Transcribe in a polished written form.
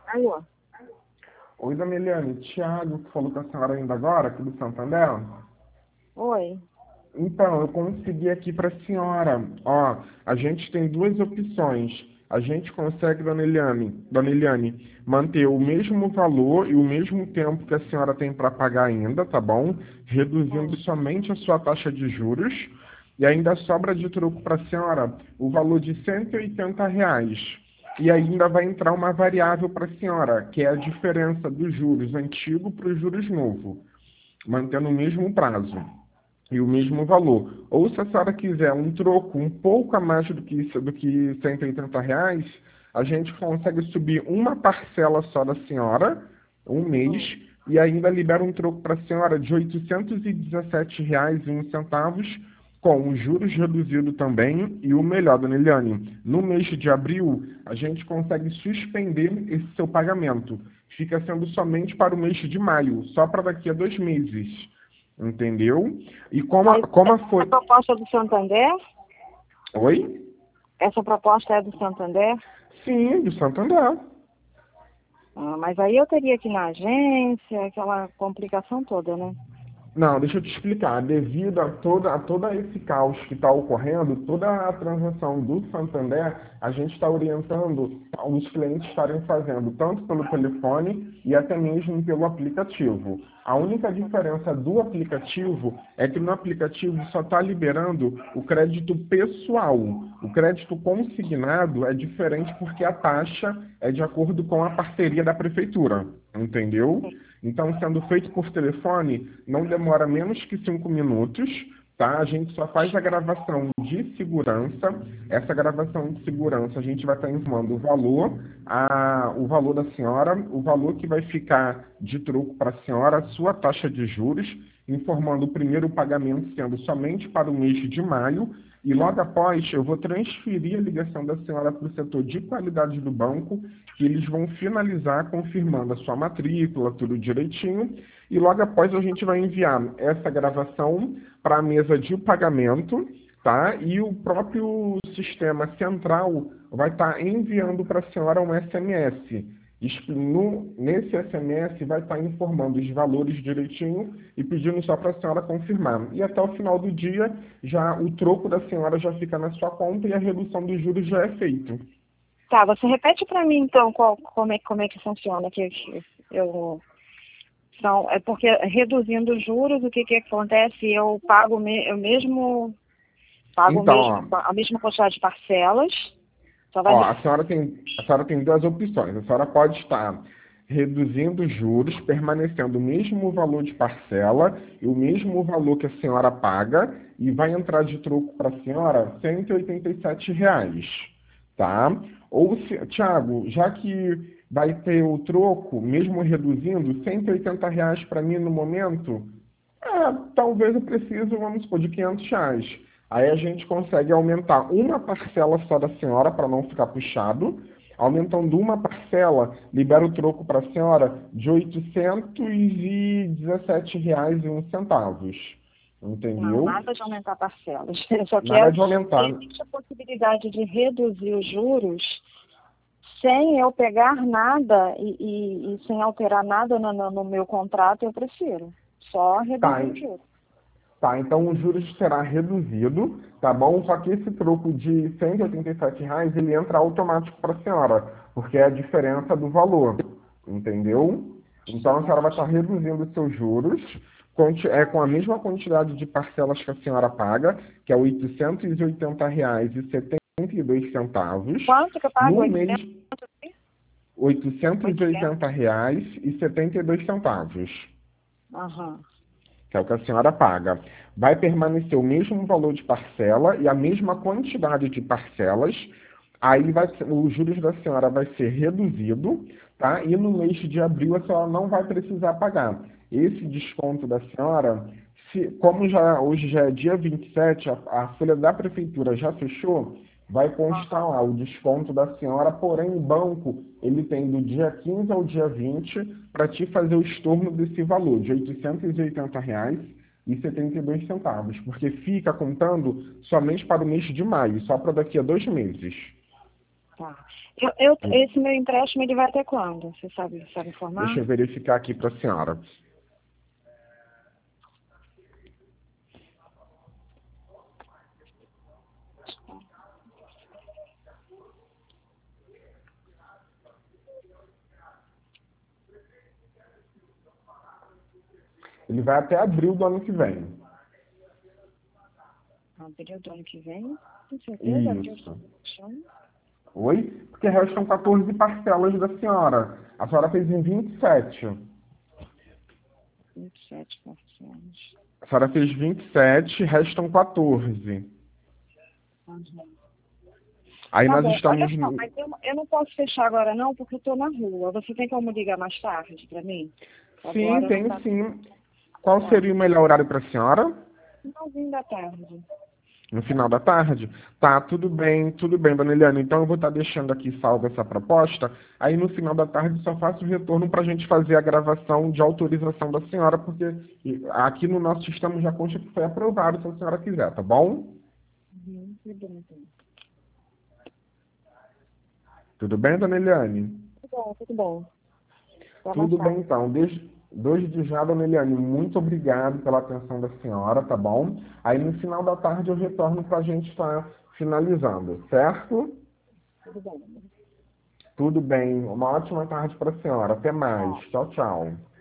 Alô? Oi, dona Eliane, Thiago, que falou com a senhora ainda agora, aqui do Santander. Oi. Então, eu consegui aqui para a senhora. Ó, a gente tem duas opções. A gente consegue, dona Eliane, manter o mesmo valor e o mesmo tempo que a senhora tem para pagar ainda, tá bom? Reduzindo Hum. somente a sua taxa de juros. E ainda sobra de troco para a senhora o valor de R$ 180. E ainda vai entrar uma variável para a senhora, que é a diferença dos juros antigo para os juros novo, mantendo o mesmo prazo e o mesmo valor. Ou se a senhora quiser um troco um pouco a mais do que R$ 180, a gente consegue subir uma parcela só da senhora, um mês, Hum. e ainda libera um troco para a senhora de R$ 817,01, com os juros reduzidos também, e o melhor, dona Eliane, no mês de abril, a gente consegue suspender esse seu pagamento. Fica sendo somente para o mês de maio, só para daqui a 2 meses. Entendeu? E Mas como essa foi. proposta é do Santander? Oi? Essa proposta é do Santander? Sim, do Santander. Ah, mas aí eu teria que ir na agência, aquela complicação toda, né? Não, deixa eu te explicar. Devido a todo esse caos que está ocorrendo, toda a transação do Santander, a gente está orientando os clientes estarem fazendo tanto pelo telefone e até mesmo pelo aplicativo. A única diferença do aplicativo é que no aplicativo só está liberando o crédito pessoal. O crédito consignado é diferente porque a taxa é de acordo com a parceria da prefeitura, entendeu? Então, sendo feito por telefone, não demora menos que 5 minutos, tá? A gente só faz a gravação de segurança. Essa gravação de segurança, a gente vai estar informando o valor da senhora, o valor que vai ficar de troco para a senhora, a sua taxa de juros, informando o primeiro pagamento sendo somente para o mês de maio, e logo após eu vou transferir a ligação da senhora para o setor de qualidade do banco, que eles vão finalizar confirmando a sua matrícula, tudo direitinho, e logo após a gente vai enviar essa gravação para a mesa de pagamento, tá? E o próprio sistema central vai estar enviando para a senhora um SMS. Nesse SMS vai estar informando os valores direitinho e pedindo só para a senhora confirmar. E até o final do dia, já o troco da senhora já fica na sua conta e a redução dos juros já é feita. Tá, você repete para mim então como é que funciona, que eu é porque reduzindo os juros, o que que acontece? Eu pago Então, ó, a mesma quantidade de parcelas, só vai Ó, a senhora tem duas opções. A senhora pode estar reduzindo os juros, permanecendo o mesmo valor de parcela e o mesmo valor que a senhora paga, e vai entrar de troco para a senhora R$ 187, tá? Ou se, Tiago, já que vai ter o troco, mesmo reduzindo, R$ 180 para mim no momento, talvez eu precise, vamos supor, de R$ 500. Aí a gente consegue aumentar uma parcela só da senhora para não ficar puxado. Aumentando uma parcela, libera o troco para a senhora de R$ 817,01. Não, Entendeu? nada de aumentar parcelas. Eu só Nada quero. de aumentar. Existe a possibilidade de reduzir os juros sem eu pegar nada e sem alterar nada no meu contrato, eu prefiro. Só Tá, reduzir os juros. tá, então o juros será reduzido, tá bom? Só que esse troco de R$ 187, ele entra automático para a senhora, porque é a diferença do valor, entendeu? Então a senhora vai estar reduzindo os seus juros, com a mesma quantidade de parcelas que a senhora paga, que é R$ 880,72, Quanto que eu pago? no 800? mês R$ 800? R$ 880,72, Aham. que é o que a senhora paga. Vai permanecer o mesmo valor de parcela e a mesma quantidade de parcelas. Aí os juros da senhora vai ser reduzido, tá? E no mês de abril a senhora não vai precisar pagar. Esse desconto da senhora, como hoje já é dia 27, a folha da prefeitura já fechou, vai constar lá o desconto da senhora, porém o banco ele tem do dia 15 ao dia 20 para te fazer o estorno desse valor de R$ 880,72, porque fica contando somente para o mês de maio, só para daqui a 2 meses. Tá. Esse meu empréstimo, ele vai até quando? Você sabe informar? Deixa eu verificar aqui para a senhora. Ele vai até abril do ano que vem. Abril do ano que vem? Com certeza, Isso. Oi? Porque restam 14 parcelas da senhora. A senhora fez em 27. 27 parcelas. A senhora fez 27, restam 14. Uhum. Aí Tá nós bom, estamos... olha só, mas eu não posso fechar agora não, porque eu tô na rua. Você tem como ligar mais tarde pra mim? Sim, Agora não tem tá. sim. Qual Tá. seria o melhor horário para a senhora? Finalzinho da tarde. No final da tarde? Tá, tudo bem, dona Eliane. Então eu vou estar deixando aqui salva essa proposta. Aí no final da tarde só faço o retorno para a gente fazer a gravação de autorização da senhora, porque aqui no nosso sistema já consta que foi aprovado, se a senhora quiser, tá bom? Tudo bem, então. Tudo bem, dona Eliane? Tudo bom, tudo bom. Até mais Tudo bem, tarde. então. Desde já, dona Eliane, muito obrigado pela atenção da senhora, tá bom? Aí no final da tarde eu retorno para a gente estar finalizando, certo? Tudo bom. Tudo bem. Uma ótima tarde para a senhora. Até mais. Tchau, tchau.